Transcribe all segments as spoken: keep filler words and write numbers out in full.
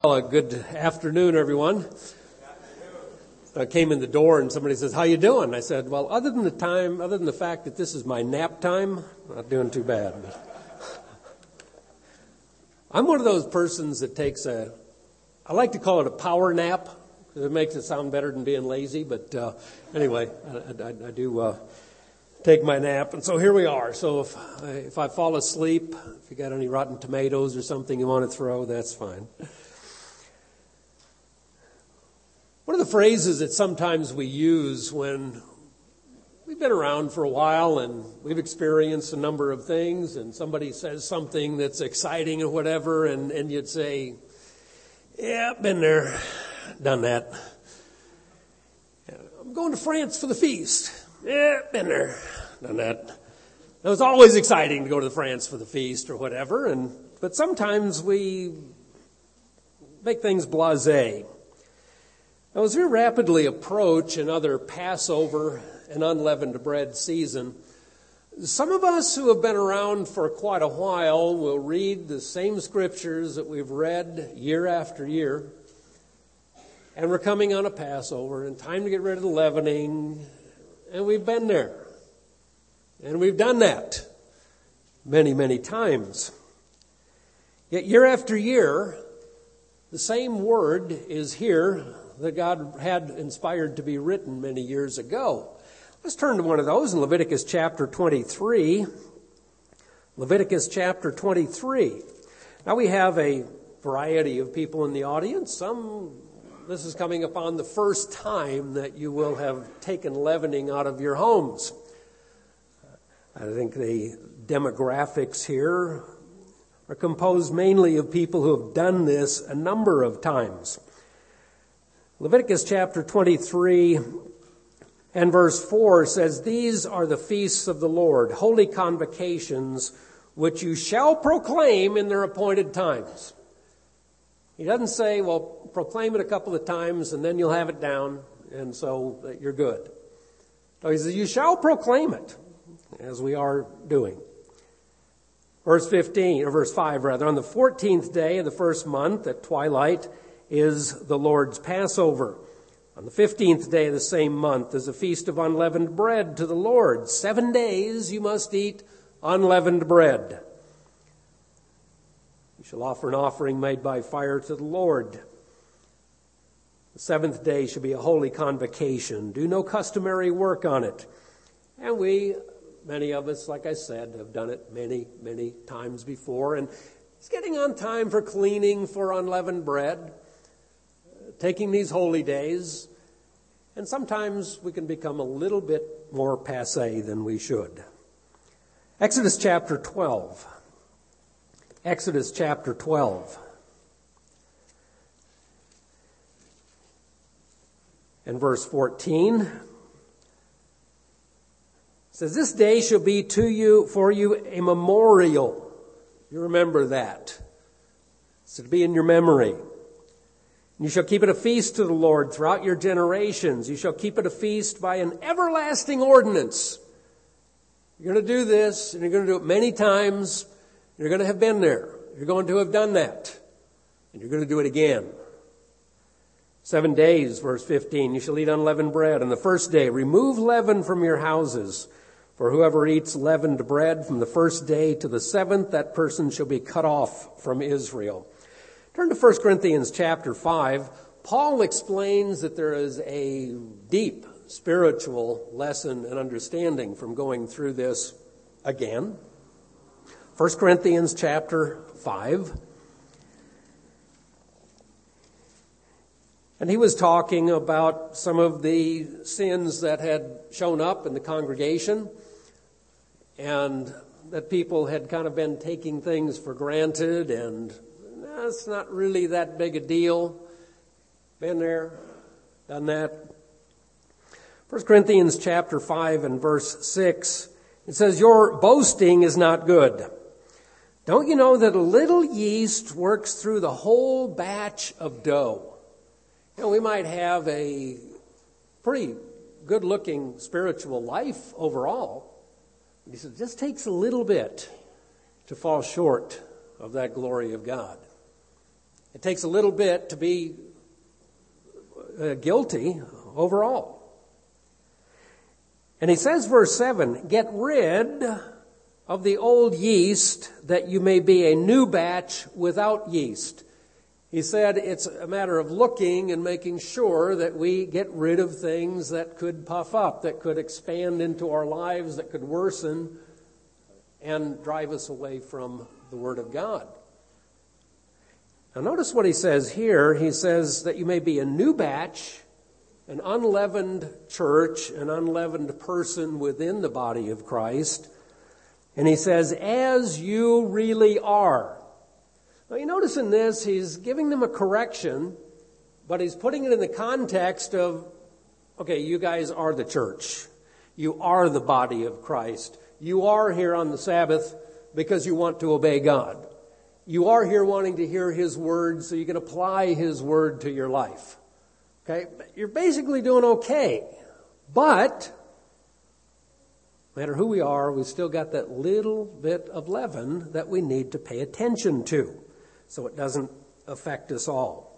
Uh, good afternoon, everyone. I came in the door and somebody says, "How you doing?" I said, "Well, other than the time, other than the fact that this is my nap time, not doing too bad." I'm one of those persons that takes a, I like to call it a power nap, because it makes it sound better than being lazy. But uh, anyway, I, I, I do uh, take my nap, and so here we are. So if I, if I fall asleep, if you got any rotten tomatoes or something you want to throw, that's fine. One of the phrases that sometimes we use when we've been around for a while and we've experienced a number of things, and somebody says something that's exciting or whatever, and, and you'd say, "Yeah, been there, done that. I'm going to France for the feast. Yeah, been there, done that." It was always exciting to go to France for the feast or whatever, and but sometimes we make things blasé. Now, as we rapidly approach another Passover and unleavened bread season, some of us who have been around for quite a while will read the same scriptures that we've read year after year. And we're coming on a Passover and time to get rid of the leavening. And we've been there. And we've done that many, many times. Yet year after year, the same word is here that God had inspired to be written many years ago. Let's turn to one of those in Leviticus chapter twenty-three. Leviticus chapter twenty-three. Now we have a variety of people in the audience. Some, this is coming upon the first time that you will have taken leavening out of your homes. I think the demographics here are composed mainly of people who have done this a number of times. Leviticus chapter twenty-three and verse four says, "These are the feasts of the Lord, holy convocations, which you shall proclaim in their appointed times." He doesn't say, well, proclaim it a couple of times and then you'll have it down and so you're good. So he says, you shall proclaim it, as we are doing. Verse fifteen, or verse five rather, "On the fourteenth day of the first month at twilight is the Lord's Passover. On the fifteenth day of the same month is a feast of unleavened bread to the Lord. Seven days you must eat unleavened bread. You shall offer an offering made by fire to the Lord. The seventh day shall be a holy convocation. Do no customary work on it." And we, many of us, like I said, have done it many, many times before. And it's getting on time for cleaning for unleavened bread, taking these holy days, and sometimes we can become a little bit more passé than we should. Exodus chapter twelve. Exodus chapter twelve. And verse fourteen says, "This day shall be to you, for you, a memorial." You remember that. It's to be in your memory. "You shall keep it a feast to the Lord throughout your generations. You shall keep it a feast by an everlasting ordinance." You're going to do this, and you're going to do it many times. You're going to have been there. You're going to have done that. And you're going to do it again. Seven days, verse fifteen, "You shall eat unleavened bread. On the first day, remove leaven from your houses. For whoever eats leavened bread from the first day to the seventh, that person shall be cut off from Israel." Turn to First Corinthians chapter five. Paul explains that there is a deep spiritual lesson and understanding from going through this again. First Corinthians chapter five. And he was talking about some of the sins that had shown up in the congregation, and that people had kind of been taking things for granted, and it's not really that big a deal. Been there, done that. First Corinthians chapter five and verse six, it says, "Your boasting is not good. Don't you know that a little yeast works through the whole batch of dough?" You know, we might have a pretty good-looking spiritual life overall. He said, it just takes a little bit to fall short of that glory of God. It takes a little bit to be uh, guilty overall. And he says, verse seven, get rid of the old yeast that you may be a new batch without yeast. He said it's a matter of looking and making sure that we get rid of things that could puff up, that could expand into our lives, that could worsen and drive us away from the Word of God. Now notice what he says here. He says that you may be a new batch, an unleavened church, an unleavened person within the body of Christ. And he says, as you really are. Now you notice in this, he's giving them a correction, but he's putting it in the context of, okay, you guys are the church. You are the body of Christ. You are here on the Sabbath because you want to obey God. You are here wanting to hear His word so you can apply His word to your life. Okay? You're basically doing okay. But no matter who we are, we've still got that little bit of leaven that we need to pay attention to so it doesn't affect us all.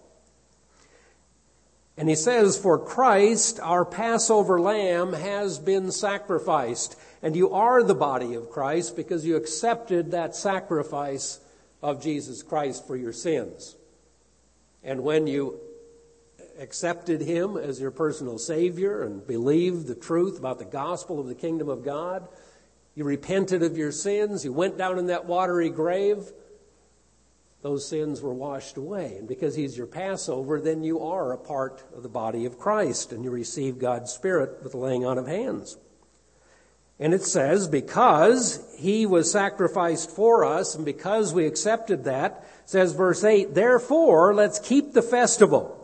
And he says, for Christ, our Passover lamb, has been sacrificed. And you are the body of Christ because you accepted that sacrifice of Jesus Christ for your sins. And when you accepted Him as your personal Savior and believed the truth about the gospel of the kingdom of God, you repented of your sins, you went down in that watery grave, those sins were washed away. And because He's your Passover, then you are a part of the body of Christ and you receive God's Spirit with the laying on of hands. And it says, because He was sacrificed for us and because we accepted that, says verse eight, therefore let's keep the festival.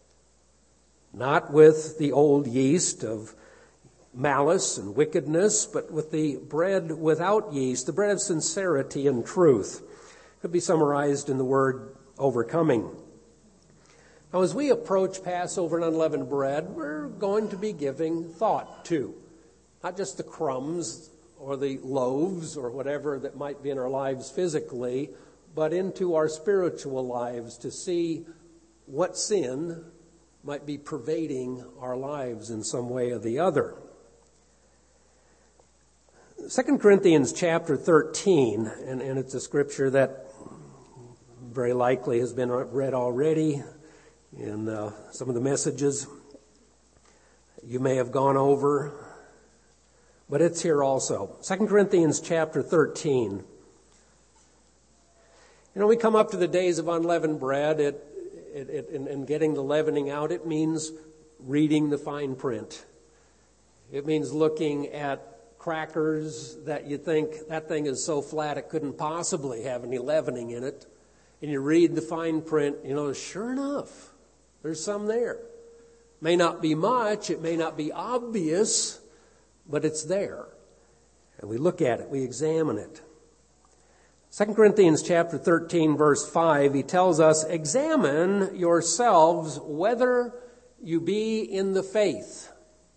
Not with the old yeast of malice and wickedness, but with the bread without yeast, the bread of sincerity and truth. Could be summarized in the word overcoming. Now, as we approach Passover and unleavened bread, we're going to be giving thought to not just the crumbs or the loaves or whatever that might be in our lives physically, but into our spiritual lives to see what sin might be pervading our lives in some way or the other. Second Corinthians chapter thirteen, and, and it's a scripture that very likely has been read already in uh, some of the messages you may have gone over, but it's here also. Second Corinthians chapter thirteen. You know, we come up to the days of unleavened bread. It, it, it, and, and getting the leavening out, it means reading the fine print. It means looking at crackers that you think that thing is so flat it couldn't possibly have any leavening in it. And you read the fine print, you know, sure enough, there's some there. May not be much, it may not be obvious, but it's there. And we look at it, we examine it. Second Corinthians chapter thirteen, verse five, he tells us, examine yourselves whether you be in the faith.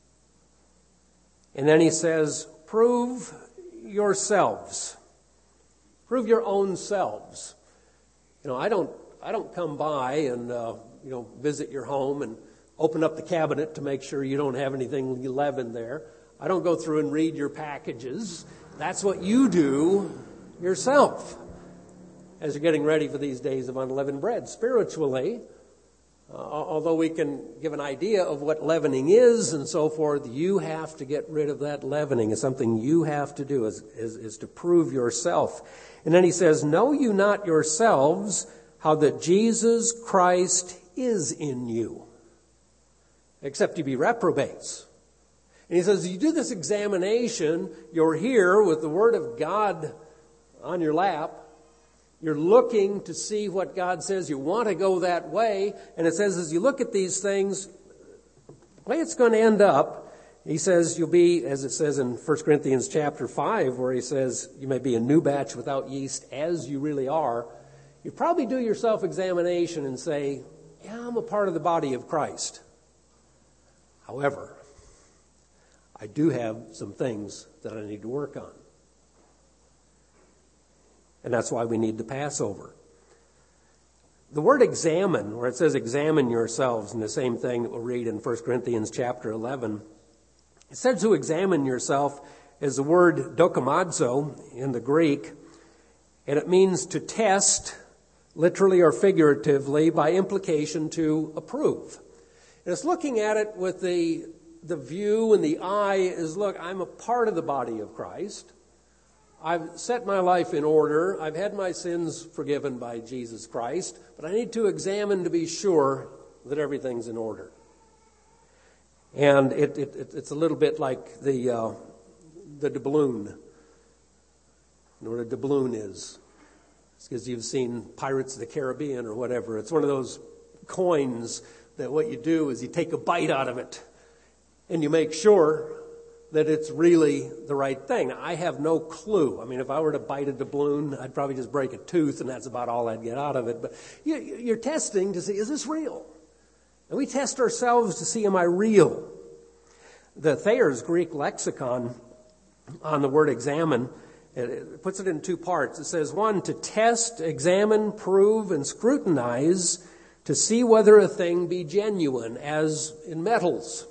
And then he says, prove yourselves. Prove your own selves. You know, I don't, I don't come by and, uh, you know, visit your home and open up the cabinet to make sure you don't have anything leavened there. I don't go through and read your packages. That's what you do yourself as you're getting ready for these days of unleavened bread. Spiritually, uh, although we can give an idea of what leavening is and so forth, you have to get rid of that leavening. It's something you have to do, is, is, is to prove yourself. And then he says, know you not yourselves how that Jesus Christ is in you, except you be reprobates. And he says, you do this examination, you're here with the Word of God on your lap. You're looking to see what God says. You want to go that way. And it says, as you look at these things, the way it's going to end up, he says you'll be, as it says in First Corinthians chapter five, where he says you may be a new batch without yeast as you really are. You probably do your self-examination and say, yeah, I'm a part of the body of Christ. However, I do have some things that I need to work on. And that's why we need the Passover. The word examine, where it says examine yourselves, and the same thing that we'll read in First Corinthians chapter eleven, it says to examine yourself is the word dokimazo in the Greek, and it means to test, literally or figuratively, by implication to approve. And it's looking at it with the, the view and the eye is, look, I'm a part of the body of Christ. I've set my life in order. I've had my sins forgiven by Jesus Christ, but I need to examine to be sure that everything's in order. And it, it, it's a little bit like the uh, the doubloon. You know what a doubloon is? It's because you've seen Pirates of the Caribbean or whatever. It's one of those coins that what you do is you take a bite out of it and you make sure that it's really the right thing. I have no clue. I mean, if I were to bite a doubloon, I'd probably just break a tooth, and that's about all I'd get out of it. But you're testing to see, is this real? And we test ourselves to see, am I real? The Thayer's Greek lexicon on the word examine, it puts it in two parts. It says, one, to test, examine, prove, and scrutinize to see whether a thing be genuine, as in metals.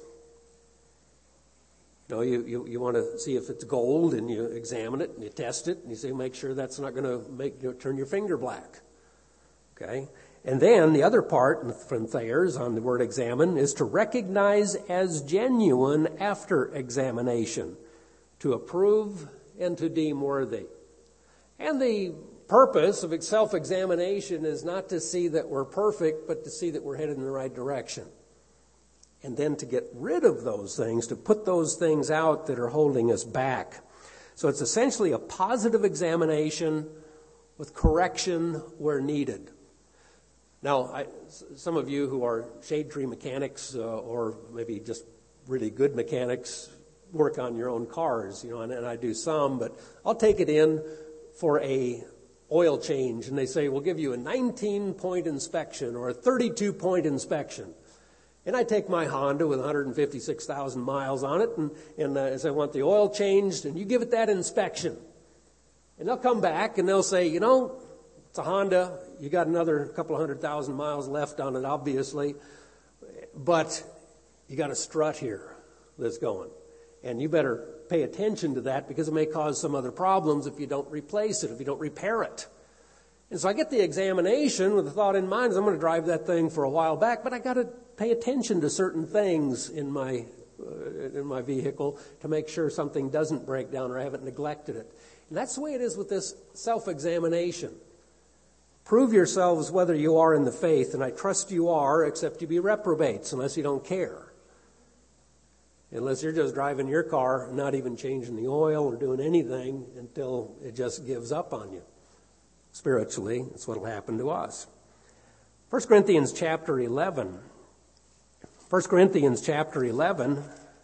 You know, you, you, you want to see if it's gold, and you examine it, and you test it, and you say, make sure that's not going to make you know, turn your finger black. Okay? And then the other part from Thayer's on the word examine is to recognize as genuine after examination, to approve and to deem worthy. And the purpose of self-examination is not to see that we're perfect, but to see that we're headed in the right direction. And then to get rid of those things, to put those things out that are holding us back. So it's essentially a positive examination with correction where needed. Now, I, some of you who are shade tree mechanics uh, or maybe just really good mechanics work on your own cars, you know, and, and I do some, but I'll take it in for a oil change, and they say, we'll give you a nineteen-point inspection or a thirty-two-point inspection. And I take my Honda with one hundred fifty-six thousand miles on it, and, and uh, as I want the oil changed, and you give it that inspection. And they'll come back, and they'll say, you know, it's a Honda. You got another couple of hundred thousand miles left on it, obviously. But you got a strut here that's going. And you better pay attention to that because it may cause some other problems if you don't replace it, if you don't repair it. And so I get the examination with the thought in mind, I'm going to drive that thing for a while back, but I got to pay attention to certain things in my uh, in my vehicle to make sure something doesn't break down or I haven't neglected it. And that's the way it is with this self-examination. Prove yourselves whether you are in the faith, and I trust you are, except you be reprobates, unless you don't care. Unless you're just driving your car, not even changing the oil or doing anything until it just gives up on you. Spiritually, that's what will happen to us. First Corinthians chapter eleven. First Corinthians chapter eleven.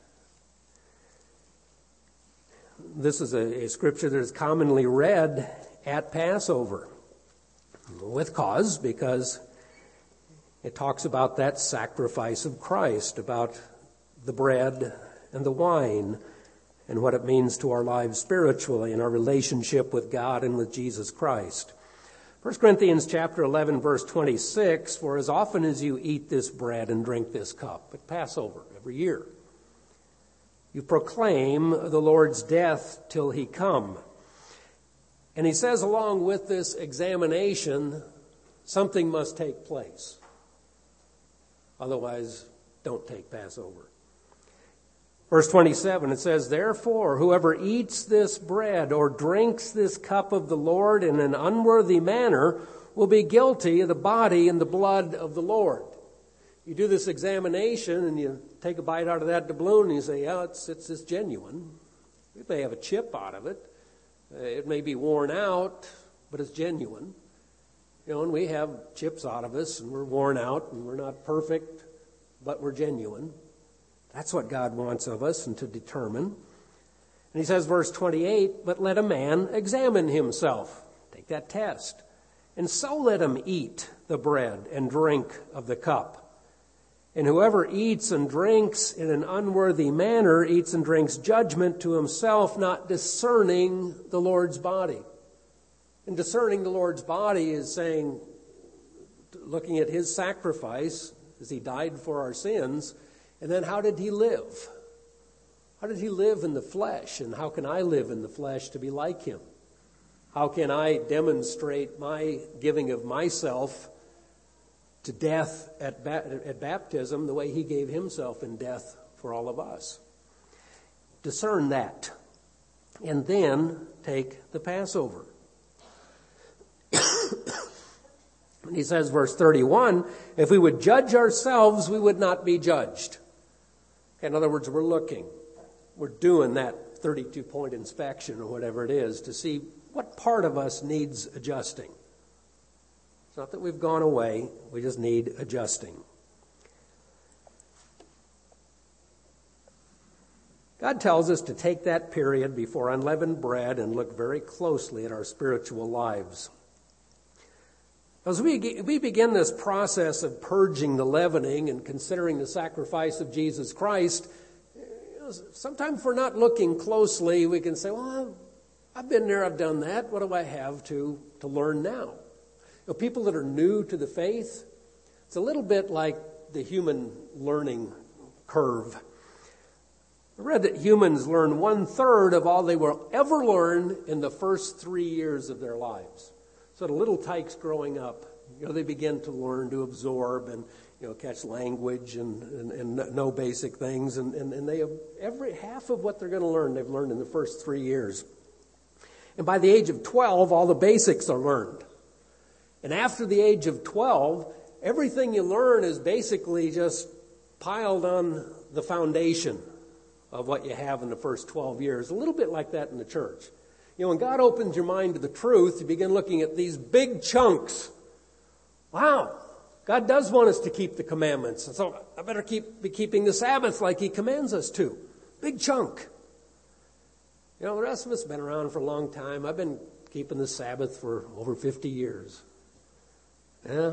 This is a, a scripture that is commonly read at Passover. With cause, because it talks about that sacrifice of Christ, about the bread and the wine, and what it means to our lives spiritually and our relationship with God and with Jesus Christ. First Corinthians chapter eleven, verse twenty-six, for as often as you eat this bread and drink this cup at Passover every year, you proclaim the Lord's death till he come. And he says along with this examination, something must take place. Otherwise, don't take Passover. Verse twenty-seven, it says, therefore, whoever eats this bread or drinks this cup of the Lord in an unworthy manner will be guilty of the body and the blood of the Lord. You do this examination and you take a bite out of that doubloon and you say, yeah, it's, it's, it's genuine. It may have a chip out of it. It may be worn out, but it's genuine. You know, and we have chips out of us and we're worn out and we're not perfect, but we're genuine. That's what God wants of us and to determine. And he says, verse twenty-eight, but let a man examine himself. Take that test. And so let him eat the bread and drink of the cup. And whoever eats and drinks in an unworthy manner eats and drinks judgment to himself, not discerning the Lord's body. And discerning the Lord's body is saying, looking at his sacrifice as he died for our sins, and then how did he live? How did he live in the flesh, and how can I live in the flesh to be like him? How can I demonstrate my giving of myself to death at, ba- at baptism the way he gave himself in death for all of us? Discern that, and then take the Passover. And he says, verse thirty-one, if we would judge ourselves, we would not be judged. In other words, we're looking. We're doing that thirty-two point inspection or whatever it is to see what part of us needs adjusting. It's not that we've gone away. We just need adjusting. God tells us to take that period before unleavened bread and look very closely at our spiritual lives. As we, we begin this process of purging the leavening and considering the sacrifice of Jesus Christ, you know, sometimes if we're not looking closely, we can say, well, I've been there, I've done that. What do I have to, to learn now? You know, people that are new to the faith, it's a little bit like the human learning curve. I read that humans learn one-third of all they will ever learn in the first three years of their lives. So the little tykes growing up, you know, they begin to learn to absorb and, you know, catch language and, and, and know basic things. And, and, and they have every half of what they're going to learn, they've learned in the first three years. And by the age of twelve, all the basics are learned. And after the age of twelve, everything you learn is basically just piled on the foundation of what you have in the first twelve years. A little bit like that in the church. You know, when God opens your mind to the truth, you begin looking at these big chunks. Wow, God does want us to keep the commandments. And so I better keep be keeping the Sabbath like he commands us to. Big chunk. You know, the rest of us have been around for a long time. I've been keeping the Sabbath for over fifty years. Yeah.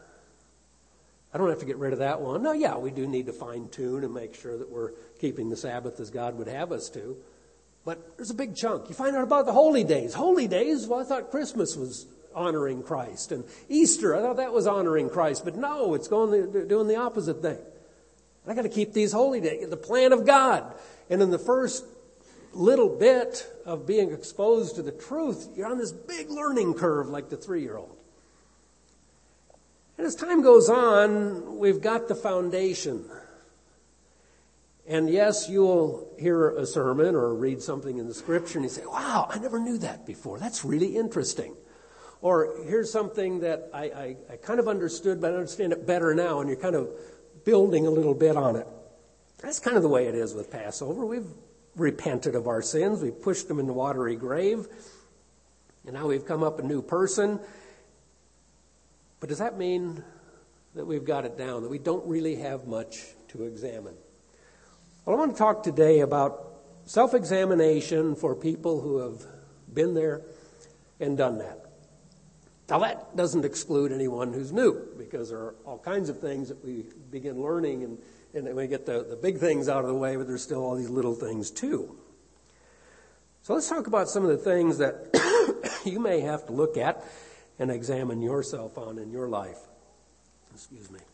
I don't have to get rid of that one. No, yeah, we do need to fine tune and make sure that we're keeping the Sabbath as God would have us to. But there's a big chunk. You find out about the holy days. Holy days, well, I thought Christmas was honoring Christ. And Easter, I thought that was honoring Christ. But no, it's going the, doing the opposite thing. I got to keep these holy days, the plan of God. And in the first little bit of being exposed to the truth, you're on this big learning curve like the three-year-old. And as time goes on, we've got the foundation. And yes, you'll hear a sermon or read something in the scripture and you say, wow, I never knew that before. That's really interesting. Or here's something that I, I, I kind of understood, but I understand it better now, and you're kind of building a little bit on it. That's kind of the way it is with Passover. We've repented of our sins. We've pushed them in the watery grave. And now we've come up a new person. But does that mean that we've got it down, that we don't really have much to examine? Well, I want to talk today about self-examination for people who have been there and done that. Now, that doesn't exclude anyone who's new, because there are all kinds of things that we begin learning, and, and we get the, the big things out of the way, but there's still all these little things too. So let's talk about some of the things that you may have to look at and examine yourself on in your life. Excuse me.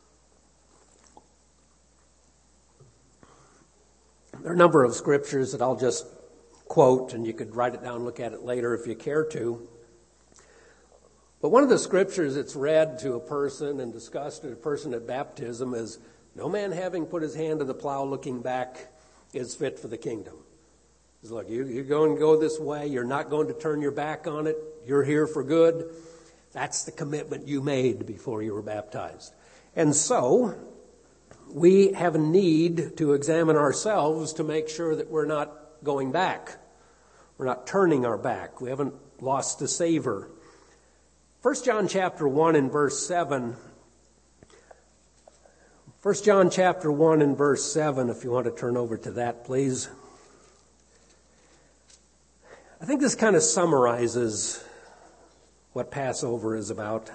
There are a number of scriptures that I'll just quote, and you could write it down and look at it later if you care to. But one of the scriptures that's read to a person and discussed to a person at baptism is, no man having put his hand to the plow looking back is fit for the kingdom. It's like, you, you're going to go this way. You're not going to turn your back on it. You're here for good. That's the commitment you made before you were baptized. And so we have a need to examine ourselves to make sure that we're not going back. We're not turning our back. We haven't lost the savor. First John chapter one and verse seven. First John chapter one and verse seven, if you want to turn over to that, please. I think this kind of summarizes what Passover is about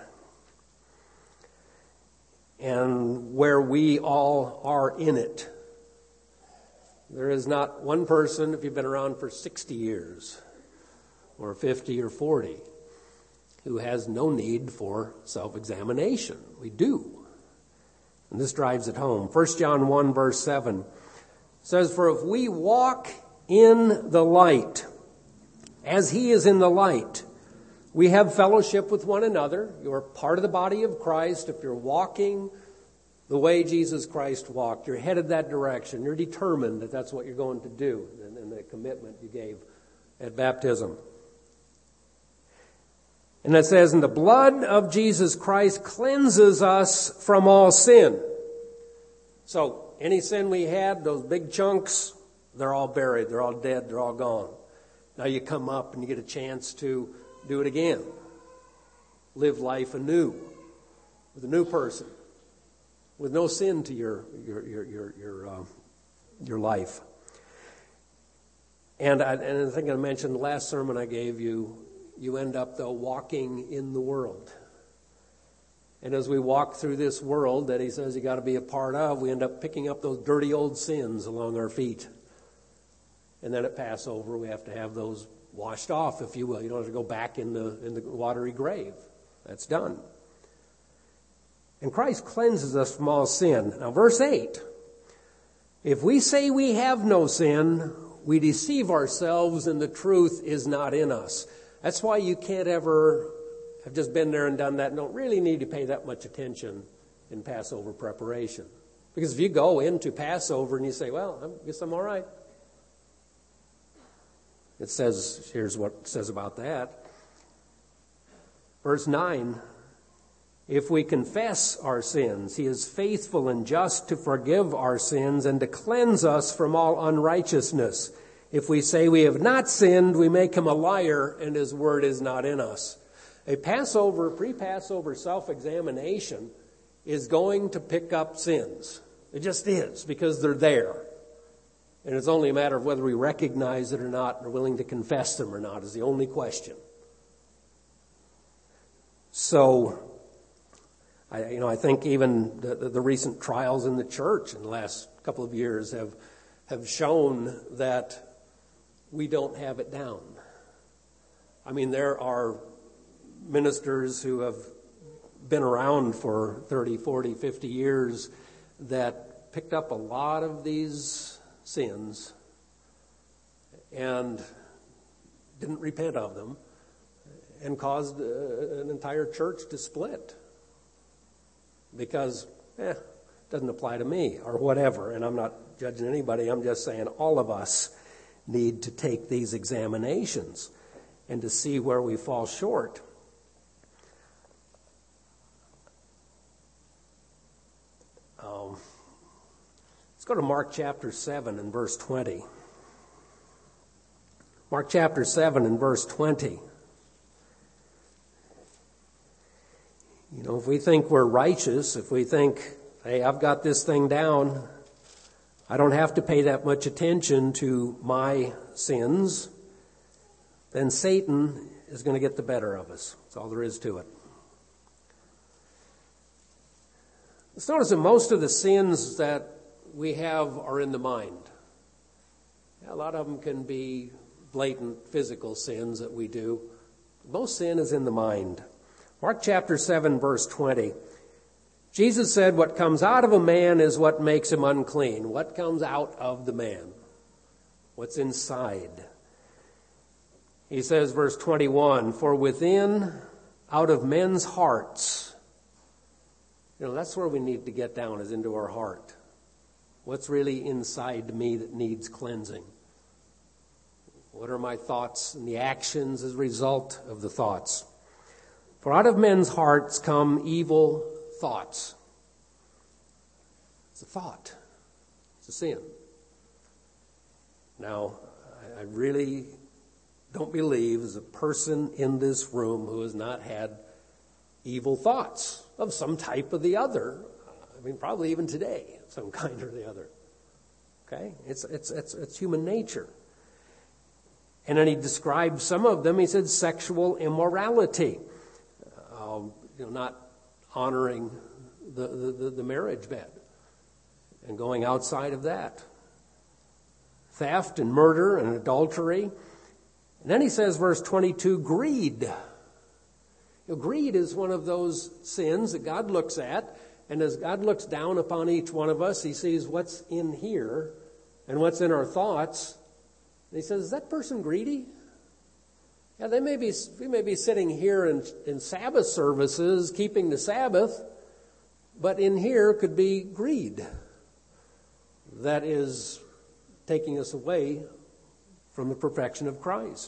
and where we all are in it. There is not one person, if you've been around for sixty years or fifty or forty, who has no need for self-examination. We do. And this drives it home. First John one verse seven says, "For if we walk in the light, as he is in the light, we have fellowship with one another." You are part of the body of Christ. If you're walking the way Jesus Christ walked, you're headed that direction. You're determined that that's what you're going to do, and, and the commitment you gave at baptism. And it says, "And the blood of Jesus Christ cleanses us from all sin." So any sin we had, those big chunks, they're all buried, they're all dead, they're all gone. Now you come up and you get a chance to do it again. Live life anew with a new person, with no sin to your your your your your, uh, your life. And I, and I think I mentioned the last sermon I gave you. You end up though walking in the world. And as we walk through this world that he says you got to be a part of, we end up picking up those dirty old sins along our feet. And then at Passover, we have to have those washed off, if you will. You don't have to go back in the in the watery grave. That's done. And Christ cleanses us from all sin. Now, verse eight. "If we say we have no sin, we deceive ourselves and the truth is not in us." That's why you can't ever have just been there and done that and don't really need to pay that much attention in Passover preparation. Because if you go into Passover and you say, well, I guess I'm all right. It says, here's what it says about that. Verse nine, "If we confess our sins, he is faithful and just to forgive our sins and to cleanse us from all unrighteousness. If we say we have not sinned, we make him a liar and his word is not in us." A Passover, pre-Passover self-examination is going to pick up sins. It just is, because they're there. And it's only a matter of whether we recognize it or not and are willing to confess them or not is the only question. So, I, you know, I think even the, the, the recent trials in the church in the last couple of years have have shown that we don't have it down. I mean, there are ministers who have been around for thirty, forty, fifty years that picked up a lot of these sins and didn't repent of them and caused uh, an entire church to split because, eh, it doesn't apply to me or whatever. And I'm not judging anybody. I'm just saying all of us need to take these examinations and to see where we fall short. Um, let's go to Mark chapter seven and verse twenty. Mark chapter seven and verse twenty. You know, if we think we're righteous, if we think, hey, I've got this thing down, I don't have to pay that much attention to my sins, then Satan is going to get the better of us. That's all there is to it. Let's notice that most of the sins that we have are in the mind. A lot of them can be blatant physical sins that we do. Most sin is in the mind. Mark chapter seven, verse twenty. Jesus said, "What comes out of a man is what makes him unclean." What comes out of the man? What's inside? He says, verse twenty-one, "For within, out of men's hearts," you know, that's where we need to get down, is into our heart. What's really inside me that needs cleansing? What are my thoughts and the actions as a result of the thoughts? "For out of men's hearts come evil thoughts." It's a thought. It's a sin. Now, I really don't believe there's a person in this room who has not had evil thoughts of some type or the other. I mean, probably even today, some kind or the other. Okay? It's, it's, it's, it's human nature. And then he described some of them. He said sexual immorality. Um, you know, not honoring the, the, the marriage bed and going outside of that. Theft and murder and adultery. And then he says, verse twenty-two, greed. You know, greed is one of those sins that God looks at, and as God looks down upon each one of us, he sees what's in here and what's in our thoughts. And he says, is that person greedy? Yeah, they may be, we may be sitting here in, in Sabbath services, keeping the Sabbath, but in here could be greed that is taking us away from the perfection of Christ.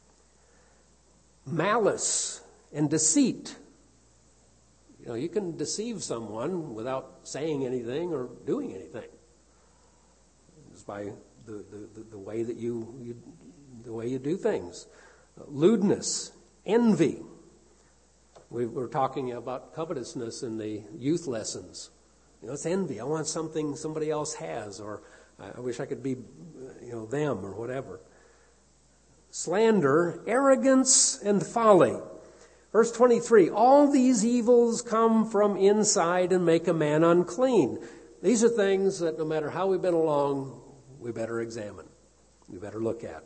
Malice and deceit. You know, you can deceive someone without saying anything or doing anything. Just by the, the, the way that you, you the way you do things. Lewdness, envy. We were talking about covetousness in the youth lessons. You know, it's envy. I want something somebody else has, or I wish I could be, you know, them or whatever. Slander, arrogance, and folly. Verse twenty-three, all these evils come from inside and make a man unclean. These are things that no matter how we've been along, we better examine. We better look at.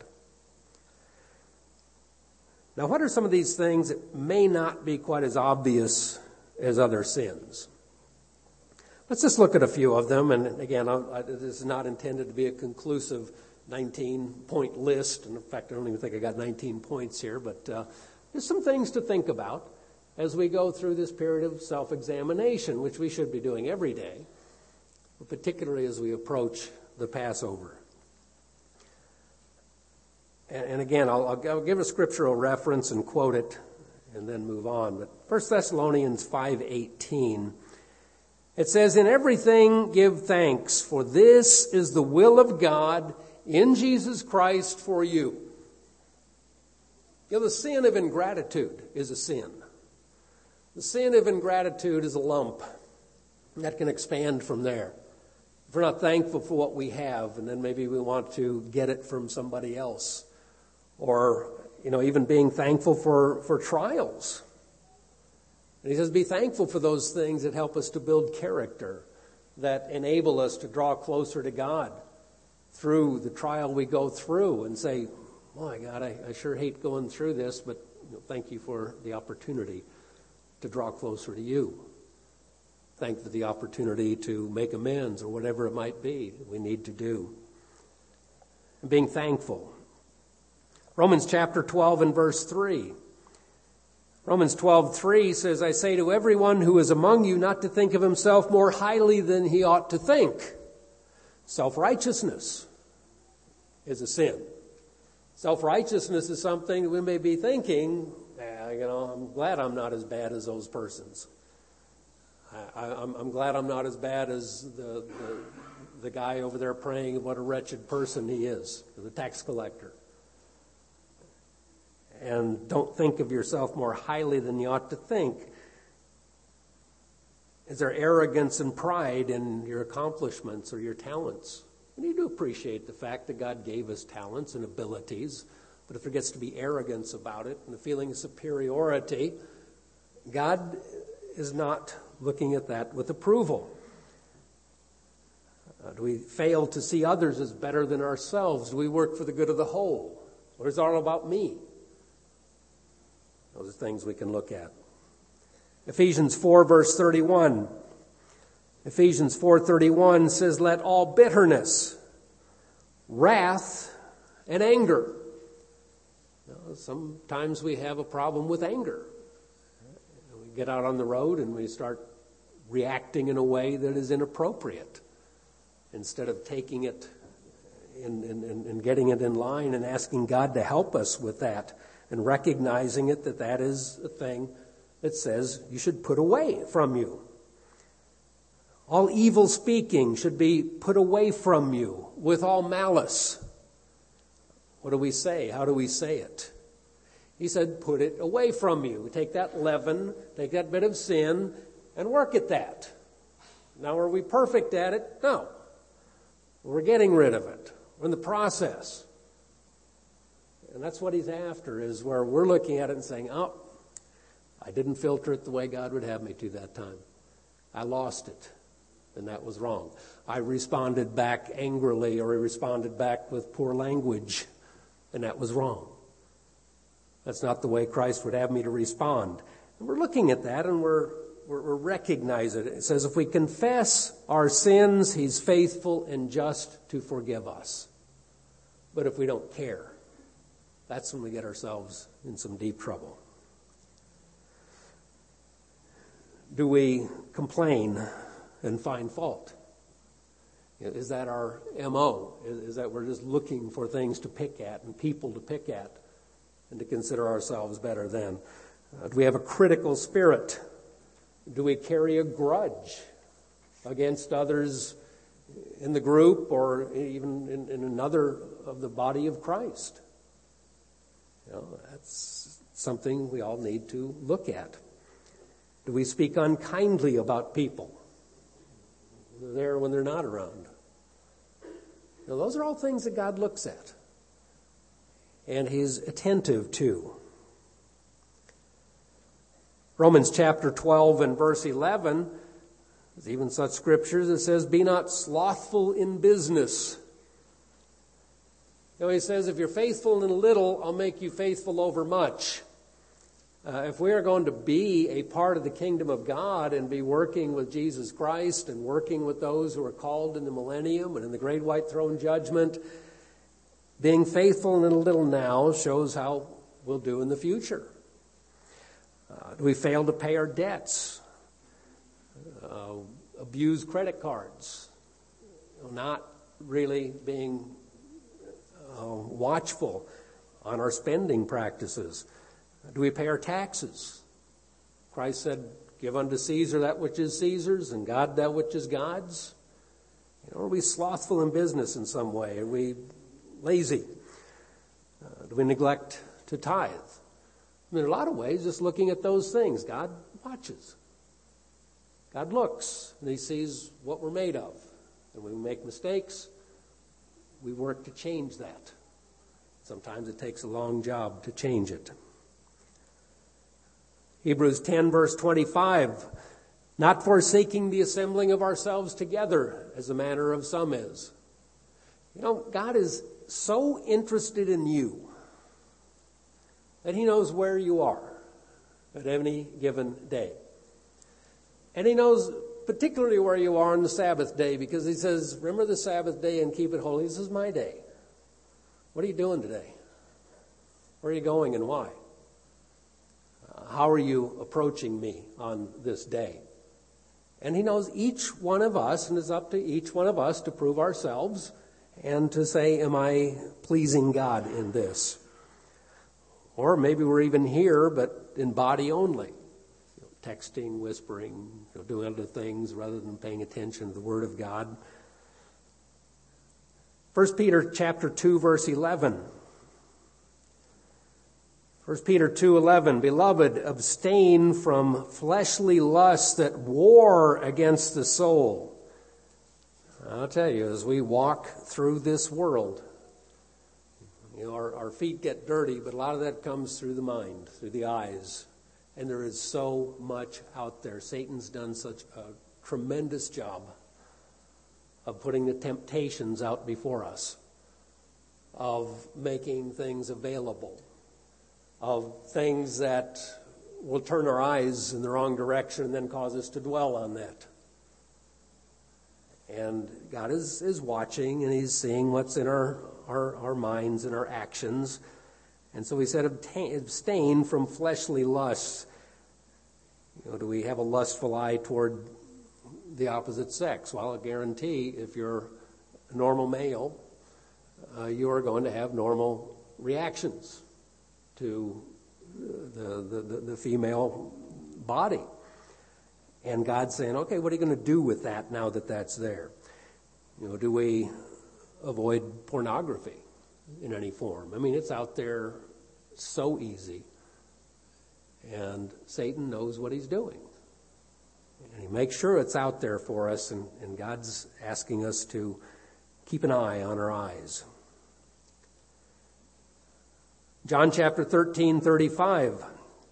Now, what are some of these things that may not be quite as obvious as other sins? Let's just look at a few of them. And again, I, this is not intended to be a conclusive nineteen-point list. And in fact, I don't even think I got nineteen points here. But uh, there's some things to think about as we go through this period of self-examination, which we should be doing every day, but particularly as we approach the Passover. And, and again, I'll, I'll, I'll give a scriptural reference and quote it and then move on. But First Thessalonians five eighteen. It says, in everything give thanks, for this is the will of God in Jesus Christ for you. You know, the sin of ingratitude is a sin. The sin of ingratitude is a lump that can expand from there. If we're not thankful for what we have, and then maybe we want to get it from somebody else. Or, you know, even being thankful for, for trials. And he says, be thankful for those things that help us to build character, that enable us to draw closer to God through the trial we go through, and say, my God, I, I sure hate going through this, but you know, thank you for the opportunity to draw closer to you. Thank you for the opportunity to make amends or whatever it might be that we need to do. And being thankful. Romans chapter twelve and verse three. Romans twelve three says, I say to everyone who is among you not to think of himself more highly than he ought to think. Self-righteousness is a sin. Self-righteousness is something that we may be thinking, eh, you know, I'm glad I'm not as bad as those persons. I, I, I'm, I'm glad I'm not as bad as the, the, the guy over there praying what a wretched person he is, the tax collector. And don't think of yourself more highly than you ought to think. Is there arrogance and pride in your accomplishments or your talents? We need to appreciate the fact that God gave us talents and abilities. But if there gets to be arrogance about it and a feeling of superiority, God is not looking at that with approval. Uh, do we fail to see others as better than ourselves? Do we work for the good of the whole? Or is it all about me? Those are things we can look at. Ephesians four, verse thirty-one. Ephesians four thirty-one says, let all bitterness, wrath, and anger. Now, sometimes we have a problem with anger. We get out on the road and we start reacting in a way that is inappropriate instead of taking it and, and, and getting it in line and asking God to help us with that. And recognizing it that that is a thing that says you should put away from you. All evil speaking should be put away from you with all malice. What do we say? How do we say it? He said, put it away from you. Take that leaven, take that bit of sin, and work at that. Now, are we perfect at it? No. We're getting rid of it. We're in the process. And that's what he's after, is where we're looking at it and saying, oh, I didn't filter it the way God would have me to that time. I lost it, and that was wrong. I responded back angrily, or I responded back with poor language, and that was wrong. That's not the way Christ would have me to respond. We're looking at that and we're, we're, we're recognizing it. It says if we confess our sins, he's faithful and just to forgive us. But if we don't care, that's when we get ourselves in some deep trouble. Do we complain and find fault? Is that our M O? Is that we're just looking for things to pick at and people to pick at and to consider ourselves better than? Uh, do we have a critical spirit? Do we carry a grudge against others in the group or even in, in another of the body of Christ? You know, that's something we all need to look at. Do we speak unkindly about people? They're there when they're not around. Now, those are all things that God looks at and he's attentive to. Romans chapter twelve and verse eleven, there's even such scriptures that says, be not slothful in business. You know, he says, if you're faithful in a little, I'll make you faithful over much. Uh, if we are going to be a part of the kingdom of God and be working with Jesus Christ and working with those who are called in the millennium and in the great white throne judgment, being faithful in a little now shows how we'll do in the future. Uh, do we fail to pay our debts? Uh, abuse credit cards? You know, not really being uh, watchful on our spending practices? Do we pay our taxes? Christ said, give unto Caesar that which is Caesar's and God that which is God's. You know, are we slothful in business in some way? Are we lazy? Uh, do we neglect to tithe? I mean, in a lot of ways, just looking at those things, God watches. God looks and he sees what we're made of. And when we make mistakes, we work to change that. Sometimes it takes a long job to change it. Hebrews ten verse twenty-five, not forsaking the assembling of ourselves together, as the manner of some is. You know, God is so interested in you that he knows where you are at any given day. And he knows particularly where you are on the Sabbath day, because he says, remember the Sabbath day and keep it holy. This is my day. What are you doing today? Where are you going and why? How are you approaching me on this day? And he knows each one of us, and it's up to each one of us to prove ourselves and to say, am I pleasing God in this? Or maybe we're even here, but in body only. You know, texting, whispering, you know, doing other things rather than paying attention to the Word of God. First Peter chapter two, verse eleven. First Peter two eleven, beloved, abstain from fleshly lusts that war against the soul. I'll tell you, as we walk through this world, you know, our, our feet get dirty, but a lot of that comes through the mind, through the eyes. And there is so much out there. Satan's done such a tremendous job of putting the temptations out before us, of making things available, of things that will turn our eyes in the wrong direction and then cause us to dwell on that. And God is, is watching and he's seeing what's in our, our, our minds and our actions. And so he said, abstain, abstain from fleshly lusts. You know, do we have a lustful eye toward the opposite sex? Well, I guarantee if you're a normal male, uh, you are going to have normal reactions to the, the, the, the female body. And God's saying, okay, what are you going to do with that now that that's there? You know, do we avoid pornography in any form? I mean, it's out there so easy. And Satan knows what he's doing. And he makes sure it's out there for us, and, and God's asking us to keep an eye on our eyes. John chapter thirteen, thirty-five.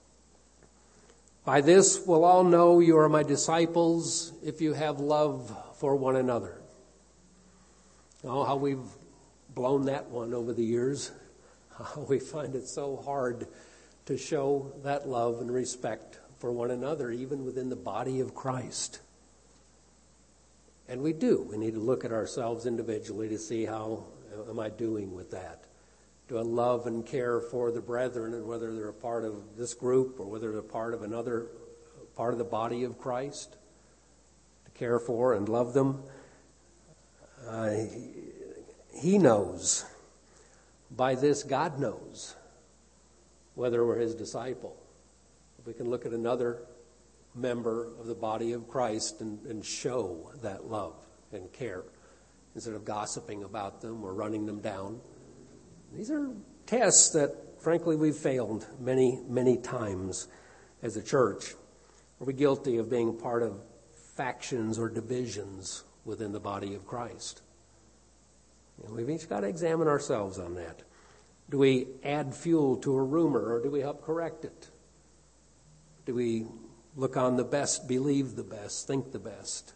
By this will all know you are my disciples if you have love for one another. Oh, how we've blown that one over the years. How we find it so hard to show that love and respect for one another, even within the body of Christ. And we do. We need to look at ourselves individually to see how am I doing with that. Do I love and care for the brethren, and whether they're a part of this group or whether they're a part of another part of the body of Christ? To care for and love them. Uh, he knows. By this, God knows whether we're his disciple. If we can look at another member of the body of Christ and, and show that love and care instead of gossiping about them or running them down. These are tests that, frankly, we've failed many, many times as a church. Are we guilty of being part of factions or divisions within the body of Christ? And we've each got to examine ourselves on that. Do we add fuel to a rumor, or do we help correct it? Do we look on the best, believe the best, think the best?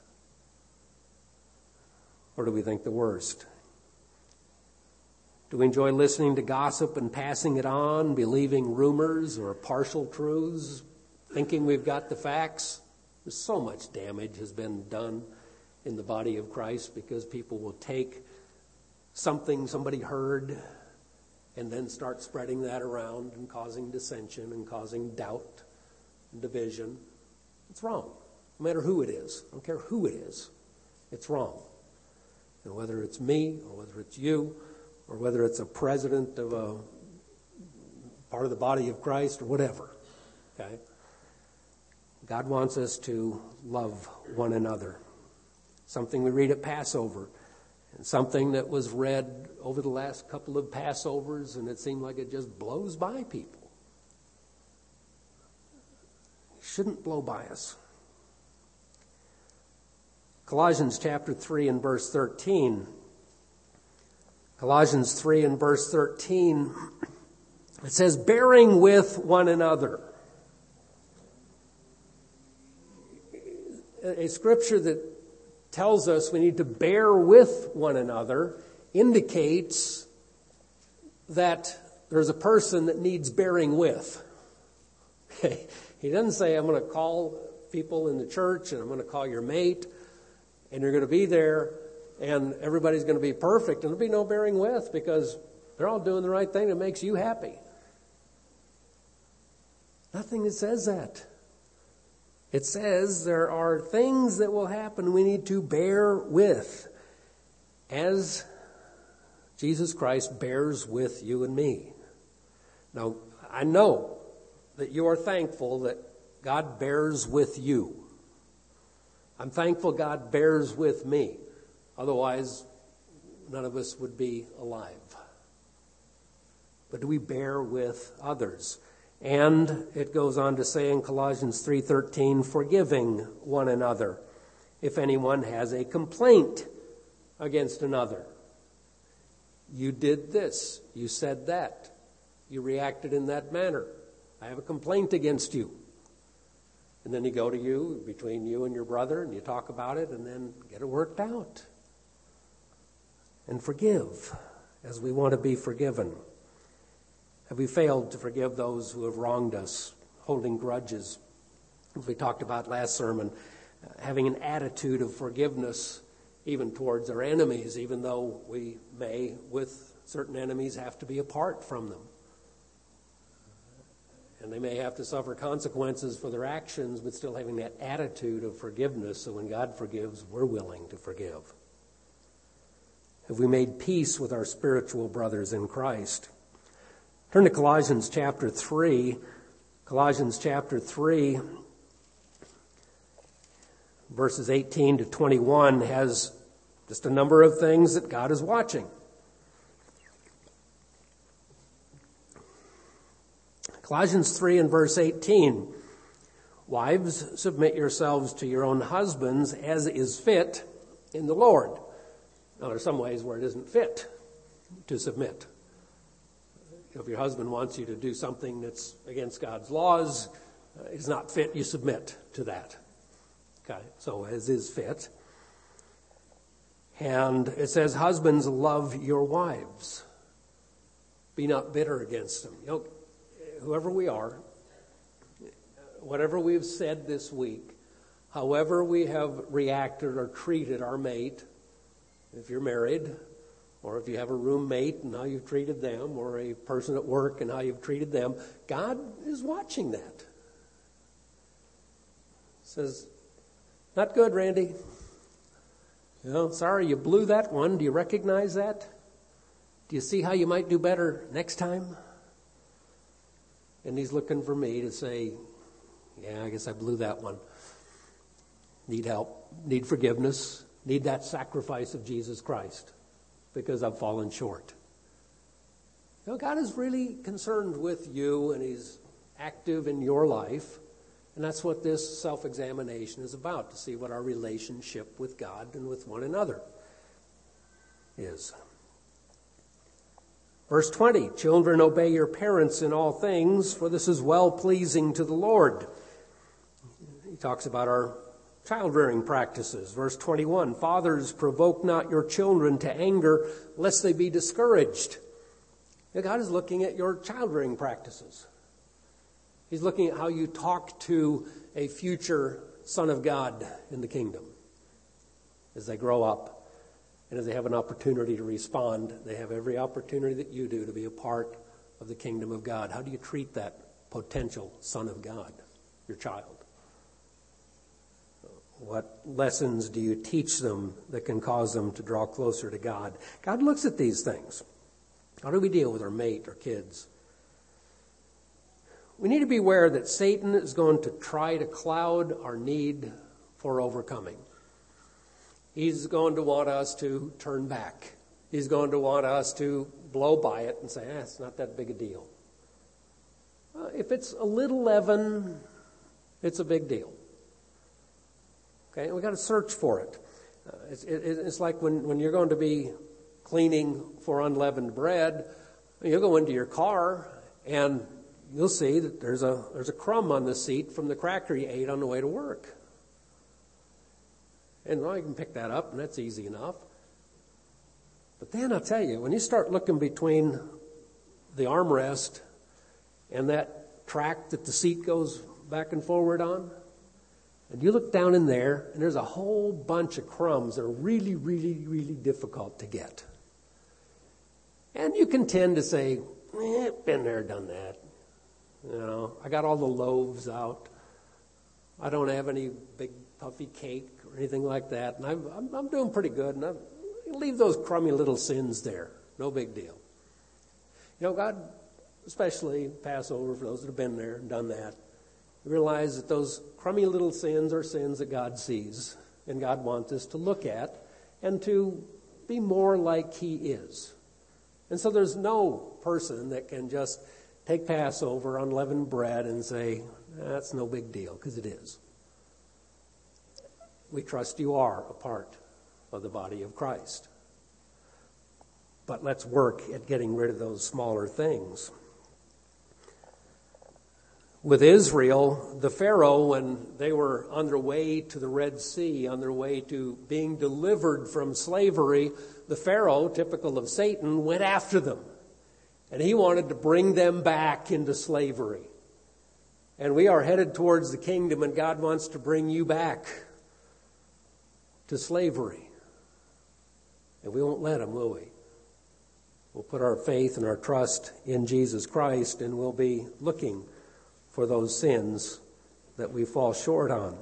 Or do we think the worst? Do we enjoy listening to gossip and passing it on, believing rumors or partial truths, thinking we've got the facts? There's so much damage has been done in the body of Christ because people will take something somebody heard and then start spreading that around and causing dissension and causing doubt and division. It's wrong. No matter who it is. I don't care who it is. It's wrong. And whether it's me or whether it's you or whether it's a president of a part of the body of Christ or whatever. Okay? God wants us to love one another. Something we read at Passover. And something that was read over the last couple of Passovers, and it seemed like it just blows by people. It shouldn't blow by us. Colossians chapter three and verse thirteen. Colossians three and verse thirteen. It says, bearing with one another. A scripture that tells us we need to bear with one another indicates that there's a person that needs bearing with. Okay? He doesn't say, I'm going to call people in the church and I'm going to call your mate and you're going to be there and everybody's going to be perfect and there'll be no bearing with because they're all doing the right thing that makes you happy. Nothing that says that. It says there are things that will happen we need to bear with as Jesus Christ bears with you and me. Now, I know that you are thankful that God bears with you. I'm thankful God bears with me. Otherwise, none of us would be alive. But do we bear with others? And it goes on to say in Colossians three thirteen, forgiving one another if anyone has a complaint against another. You did this. You said that. You reacted in that manner. I have a complaint against you. And then you go to you, between you and your brother, and you talk about it and then get it worked out. And forgive as we want to be forgiven. Have we failed to forgive those who have wronged us, holding grudges? As we talked about last sermon, having an attitude of forgiveness even towards our enemies, even though we may, with certain enemies, have to be apart from them. And they may have to suffer consequences for their actions, but still having that attitude of forgiveness, so when God forgives, we're willing to forgive. Have we made peace with our spiritual brothers in Christ? Turn to Colossians chapter three. Colossians chapter three, verses eighteen to twenty-one, has just a number of things that God is watching. Colossians three and verse eighteen. Wives, submit yourselves to your own husbands as is fit in the Lord. Now, there are some ways where it isn't fit to submit. If your husband wants you to do something that's against God's laws, uh, it's not fit, you submit to that. Okay, so as is fit. And it says, husbands, love your wives. Be not bitter against them. You know, whoever we are, whatever we've said this week, however we have reacted or treated our mate, if you're married, or if you have a roommate and how you've treated them, or a person at work and how you've treated them, God is watching that. Says, not good, Randy. You know, sorry, you blew that one. Do you recognize that? Do you see how you might do better next time? And he's looking for me to say, yeah, I guess I blew that one. Need help, need forgiveness, need that sacrifice of Jesus Christ because I've fallen short. You know, God is really concerned with you, and he's active in your life. And that's what this self-examination is about, to see what our relationship with God and with one another is. Verse twenty, children, obey your parents in all things, for this is well-pleasing to the Lord. He talks about our child-rearing practices. Verse twenty-one, fathers, provoke not your children to anger, lest they be discouraged. Now, God is looking at your child-rearing practices. He's looking at how you talk to a future son of God in the kingdom as they grow up and as they have an opportunity to respond. They have every opportunity that you do to be a part of the kingdom of God. How do you treat that potential son of God, your child? What lessons do you teach them that can cause them to draw closer to God? God looks at these things. How do we deal with our mate or kids? We need to be aware that Satan is going to try to cloud our need for overcoming. He's going to want us to turn back. He's going to want us to blow by it and say, ah, it's not that big a deal. Uh, if it's a little leaven, it's a big deal. Okay, we've got to search for it. Uh, it's, it, it's like when, when you're going to be cleaning for unleavened bread, you'll go into your car and you'll see that there's a there's a crumb on the seat from the cracker you ate on the way to work. And well, you can pick that up, and that's easy enough. But then I'll tell you, when you start looking between the armrest and that track that the seat goes back and forward on, and you look down in there, and there's a whole bunch of crumbs that are really, really, really difficult to get. And you can tend to say, eh, been there, done that. You know, I got all the loaves out. I don't have any big puffy cake or anything like that. And I've, I'm, I'm doing pretty good. And I leave those crummy little sins there. No big deal. You know, God, especially Passover, for those that have been there and done that, realize that those crummy little sins are sins that God sees. And God wants us to look at and to be more like he is. And so there's no person that can just take Passover, unleavened bread, and say, that's no big deal, because it is. We trust you are a part of the body of Christ. But let's work at getting rid of those smaller things. With Israel, the Pharaoh, when they were on their way to the Red Sea, on their way to being delivered from slavery, the Pharaoh, typical of Satan, went after them. And he wanted to bring them back into slavery. And we are headed towards the kingdom, and God wants to bring you back to slavery. And we won't let him, will we? We'll put our faith and our trust in Jesus Christ, and we'll be looking for those sins that we fall short on.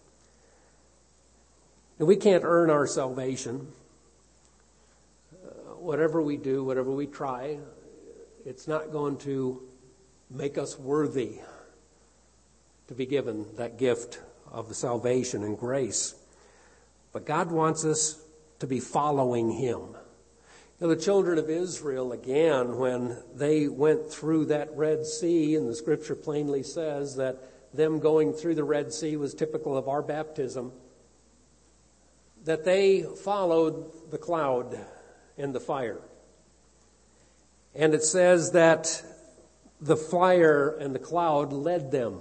And we can't earn our salvation. Uh, whatever we do, whatever we try, it's not going to make us worthy to be given that gift of the salvation and grace. But God wants us to be following him. Now, the children of Israel, again, when they went through that Red Sea, and the scripture plainly says that them going through the Red Sea was typical of our baptism, that they followed the cloud and the fire. And it says that the fire and the cloud led them.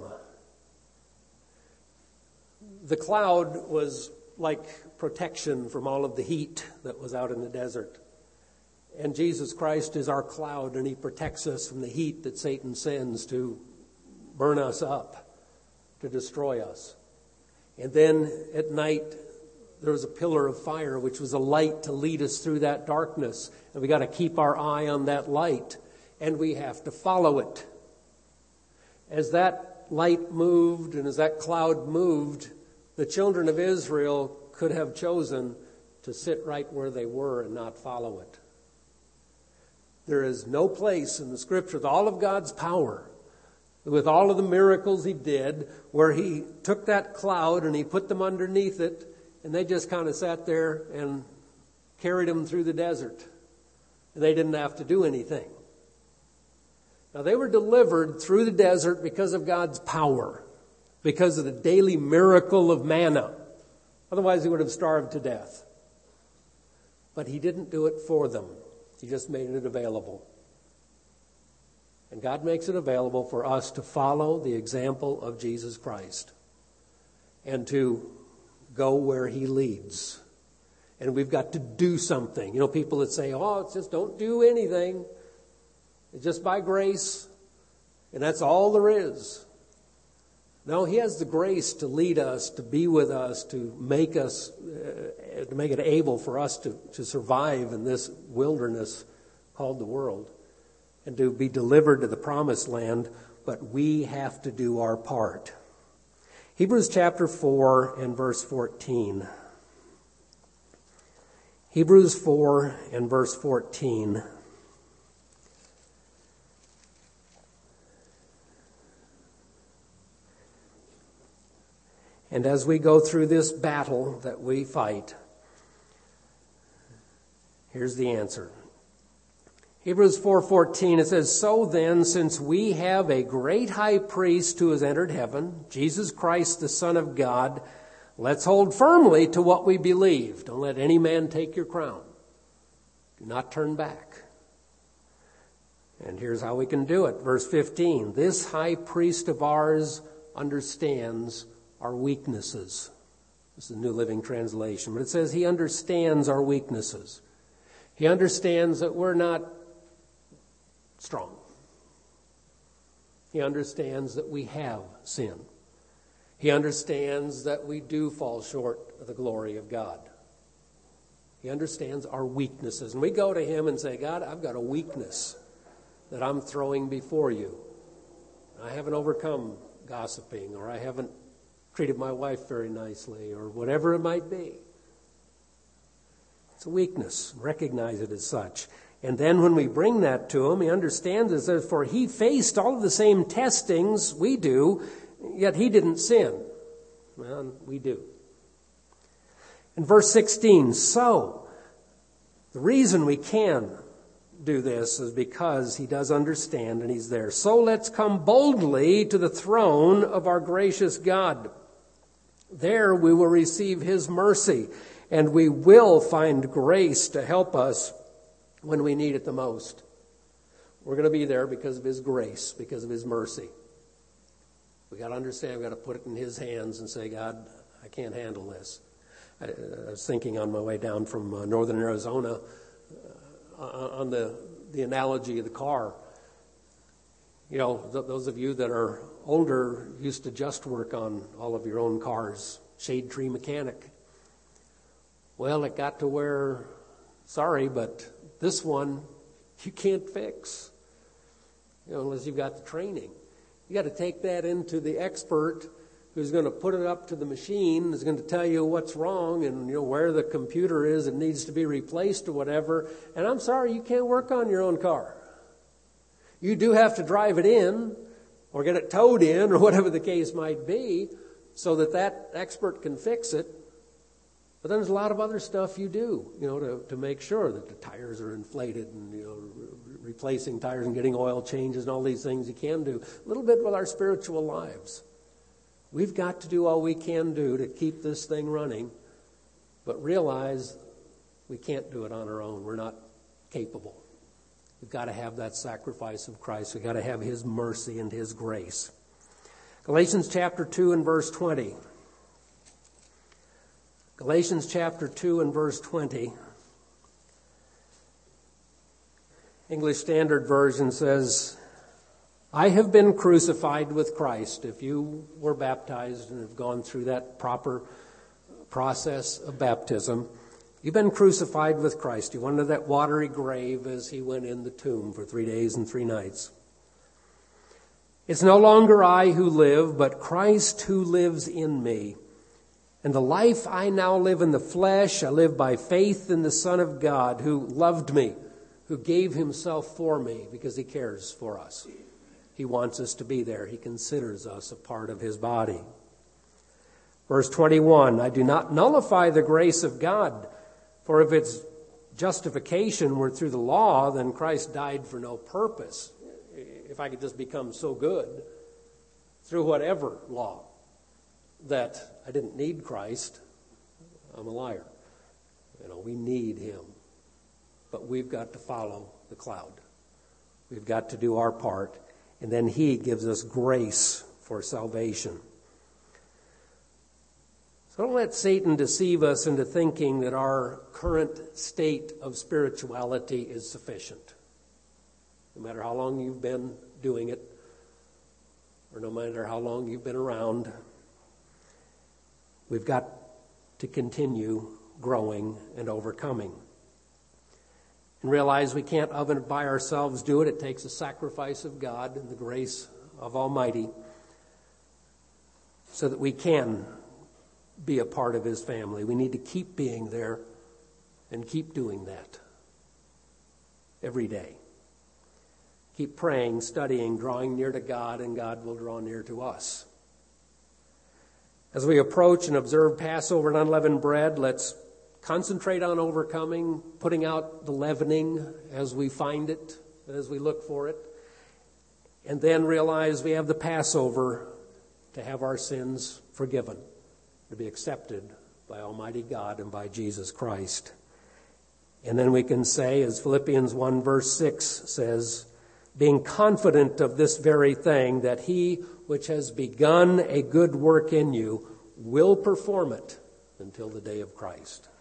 The cloud was like protection from all of the heat that was out in the desert. And Jesus Christ is our cloud, and he protects us from the heat that Satan sends to burn us up. to destroy us. And then at night, there was a pillar of fire, which was a light to lead us through that darkness. And we got to keep our eye on that light, and we have to follow it. As that light moved and as that cloud moved, the children of Israel could have chosen to sit right where they were and not follow it. There is no place in the Scripture, with all of God's power, with all of the miracles he did, where he took that cloud and he put them underneath it, and they just kind of sat there and carried them through the desert. And they didn't have to do anything. Now, they were delivered through the desert because of God's power, because of the daily miracle of manna. Otherwise, they would have starved to death. But he didn't do it for them. He just made it available. And God makes it available for us to follow the example of Jesus Christ and to go where he leads. And we've got to do something. You know, people that say, oh, it's just don't do anything. It's just by grace. And that's all there is. No, he has the grace to lead us, to be with us, to make us, uh, to make it able for us to, to survive in this wilderness called the world and to be delivered to the promised land, but we have to do our part. Hebrews chapter four and verse fourteen. Hebrews four and verse fourteen. And as we go through this battle that we fight, here's the answer. Hebrews four fourteen, it says, so then, since we have a great high priest who has entered heaven, Jesus Christ, the Son of God, let's hold firmly to what we believe. Don't let any man take your crown. Do not turn back. And here's how we can do it. Verse fifteen, this high priest of ours understands our weaknesses. This is the New Living Translation. But it says he understands our weaknesses. He understands that we're not strong. He understands that we have sin. He understands that we do fall short of the glory of God. He understands our weaknesses. And we go to him and say, God, I've got a weakness that I'm throwing before you. I haven't overcome gossiping, or I haven't treated my wife very nicely, or whatever it might be. It's a weakness. Recognize it as such. And then when we bring that to him, he understands it. Says, for he faced all of the same testings we do, yet he didn't sin. Well, we do. In verse sixteen, so the reason we can do this is because he does understand and he's there. So let's come boldly to the throne of our gracious God. There we will receive his mercy, and we will find grace to help us when we need it the most. We're going to be there because of his grace, because of his mercy. We got to understand, we got to put it in his hands and say, God, I can't handle this. I, I was thinking on my way down from uh, northern Arizona uh, on the, the analogy of the car. You know, th- those of you that are older used to just work on all of your own cars, shade tree mechanic. Well, it got to where, sorry, but this one you can't fix, you know, unless you've got the training. You got to take that into the expert who's going to put it up to the machine, is going to tell you what's wrong and, you know, where the computer is and needs to be replaced or whatever. And I'm sorry, you can't work on your own car. You do have to drive it in or get it towed in or whatever the case might be so that that expert can fix it. But then there's a lot of other stuff you do, you know, to, to make sure that the tires are inflated and, you know, re- replacing tires and getting oil changes and all these things you can do. A little bit with our spiritual lives. We've got to do all we can do to keep this thing running, but realize we can't do it on our own. We're not capable. We've got to have that sacrifice of Christ. We've got to have his mercy and his grace. Galatians chapter two and verse twenty. Galatians chapter two and verse twenty. English Standard Version says, I have been crucified with Christ. If you were baptized and have gone through that proper process of baptism, you've been crucified with Christ. You went into that watery grave as he went in the tomb for three days and three nights. It's no longer I who live, but Christ who lives in me. And the life I now live in the flesh, I live by faith in the Son of God who loved me, who gave himself for me because he cares for us. He wants us to be there. He considers us a part of his body. Verse twenty-one, I do not nullify the grace of God, for if its justification were through the law, then Christ died for no purpose. If I could just become so good through whatever law that I didn't need Christ, I'm a liar. You know, we need him. But we've got to follow the cloud. We've got to do our part. And then he gives us grace for salvation. So don't let Satan deceive us into thinking that our current state of spirituality is sufficient. No matter how long you've been doing it, or no matter how long you've been around, we've got to continue growing and overcoming. And realize we can't of and by ourselves do it. It takes a sacrifice of God and the grace of Almighty so that we can be a part of his family. We need to keep being there and keep doing that every day. Keep praying, studying, drawing near to God, and God will draw near to us. As we approach and observe Passover and unleavened bread, let's concentrate on overcoming, putting out the leavening as we find it, as we look for it, and then realize we have the Passover to have our sins forgiven, to be accepted by Almighty God and by Jesus Christ. And then we can say, as Philippians one verse six says, being confident of this very thing, that he which has begun a good work in you will perform it until the day of Christ.